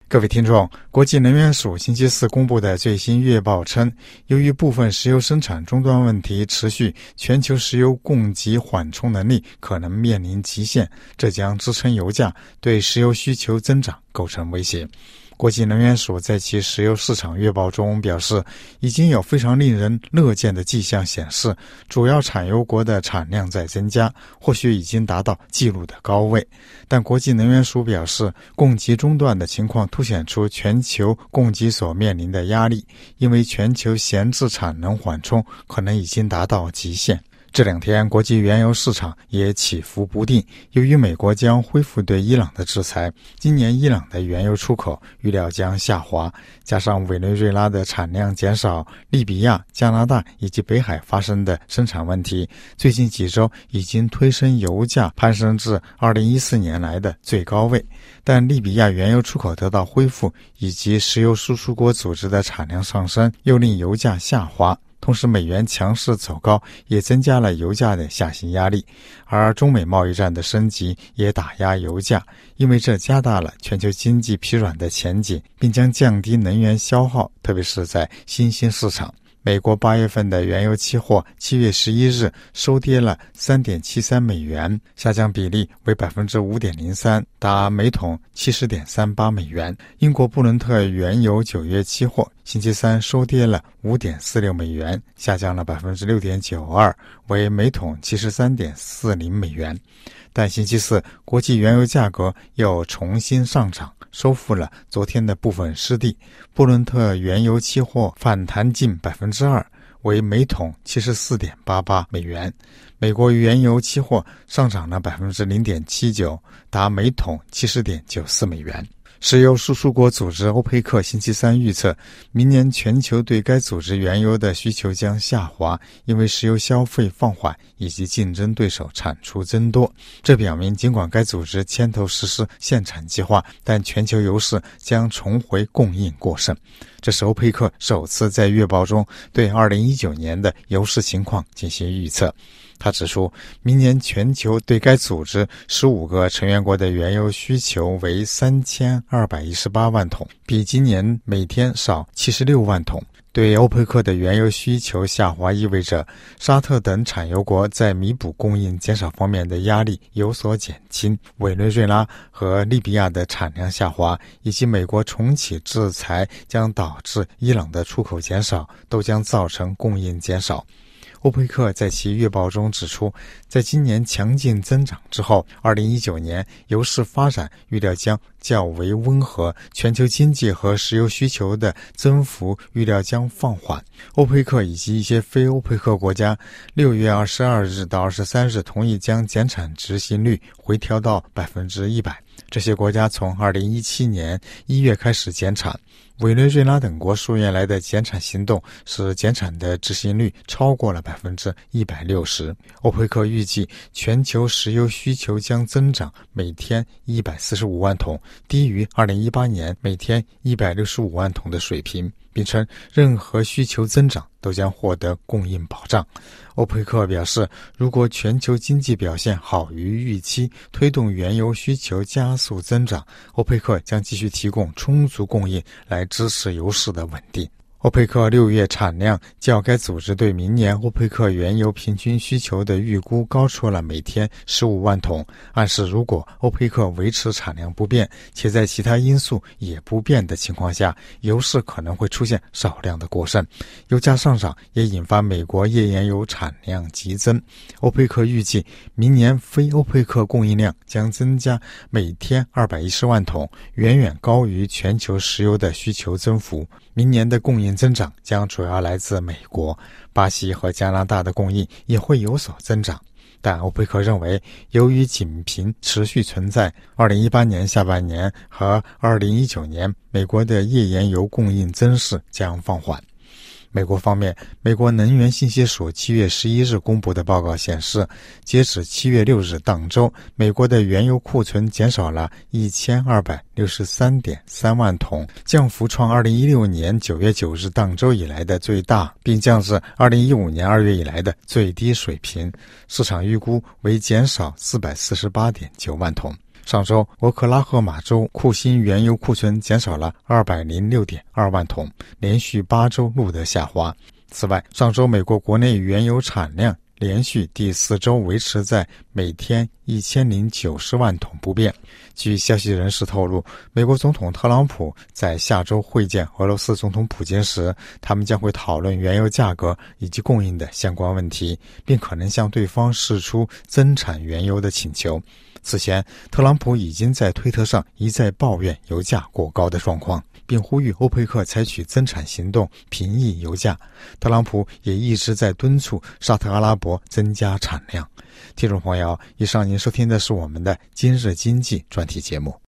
各位听众，国际能源署星期四公布的最新月报称，由于部分石油生产终端问题持续，全球石油供给缓冲能力可能面临极限，这将支撑油价，对石油需求增长构成威胁。国际能源署在其石油市场月报中表示，已经有非常令人乐见的迹象显示，主要产油国的产量在增加，或许已经达到纪录的高位。但国际能源署表示，供给中断的情况凸显出全球供给所面临的压力，因为全球闲置产能缓冲可能已经达到极限。这两天国际原油市场也起伏不定，由于美国将恢复对伊朗的制裁，今年伊朗的原油出口预料将下滑，加上委内瑞拉的产量减少，利比亚、加拿大以及北海发生的生产问题，最近几周已经推升油价攀升至2014年来的最高位。但利比亚原油出口得到恢复，以及石油输出国组织的产量上升，又令油价下滑。同时美元强势走高也增加了油价的下行压力，而中美贸易战的升级也打压油价，因为这加大了全球经济疲软的前景，并将降低能源消耗，特别是在新兴市场。美国8月份的原油期货7月11日收跌了 3.73 美元，下降比例为 5.03%， 达每桶 70.38 美元。英国布伦特原油9月期货星期三收跌了 5.46 美元，下降了 6.92%， 为每桶 73.40 美元。但星期四国际原油价格又重新上涨，收复了昨天的部分失地。布伦特原油期货反弹近 2%， 为每桶 74.88 美元。美国原油期货上涨了 0.79%， 达每桶 70.94 美元。石油输出国组织欧佩克星期三预测，明年全球对该组织原油的需求将下滑，因为石油消费放缓以及竞争对手产出增多。这表明尽管该组织牵头实施限产计划，但全球油市将重回供应过剩。这是欧佩克首次在月报中对2019年的油市情况进行预测。他指出，明年全球对该组织15个成员国的原油需求为3218万桶，比今年每天少76万桶。对欧佩克的原油需求下滑意味着沙特等产油国在弥补供应减少方面的压力有所减轻，委内瑞拉和利比亚的产量下滑，以及美国重启制裁将导致伊朗的出口减少，都将造成供应减少。欧佩克在其月报中指出，在今年强劲增长之后，2019年油市发展预料将较为温和，全球经济和石油需求的增幅预料将放缓。欧佩克以及一些非欧佩克国家6月22日到23日同意将减产执行率回调到 100%。这些国家从2017年1月开始减产。委内瑞拉等国数月来的减产行动使减产的执行率超过了 160%。欧佩克预计全球石油需求将增长每天145万桶，低于2018年每天165万桶的水平，并称任何需求增长都将获得供应保障。欧佩克表示，如果全球经济表现好于预期，推动原油需求加速增长，欧佩克将继续提供充足供应来支持油市的稳定。欧佩克6月产量较该组织对明年欧佩克原油平均需求的预估高出了每天15万桶，暗示如果欧佩克维持产量不变，且在其他因素也不变的情况下，油市可能会出现少量的过剩。油价上涨也引发美国页岩油产量急增。欧佩克预计明年非欧佩克供应量将增加每天210万桶，远远高于全球石油的需求增幅。明年的供应增长将主要来自美国、巴西和加拿大的供应也会有所增长。但欧佩克认为，由于紧瓶持续存在，2018年下半年和2019年美国的页岩油供应增势将放缓。美国方面，美国能源信息署7月11日公布的报告显示，截止7月6日当周，美国的原油库存减少了 1263.3 万桶，降幅创2016年9月9日当周以来的最大，并降至2015年2月以来的最低水平，市场预估为减少 448.9 万桶。 上周，俄克拉荷马州库欣原油库存减少了 206.2 万桶，连续8周录得下滑。此外，上周美国国内原油产量连续第4周维持在每天1090万桶不变。据消息人士透露，美国总统特朗普在下周会见俄罗斯总统普京时，他们将会讨论原油价格以及供应的相关问题，并可能向对方释出增产原油的请求。此前，特朗普已经在推特上一再抱怨油价过高的状况，并呼吁欧佩克采取增产行动平抑油价。特朗普也一直在敦促沙特阿拉伯增加产量。听众朋友，以上您收听的是我们的今日经济专题节目。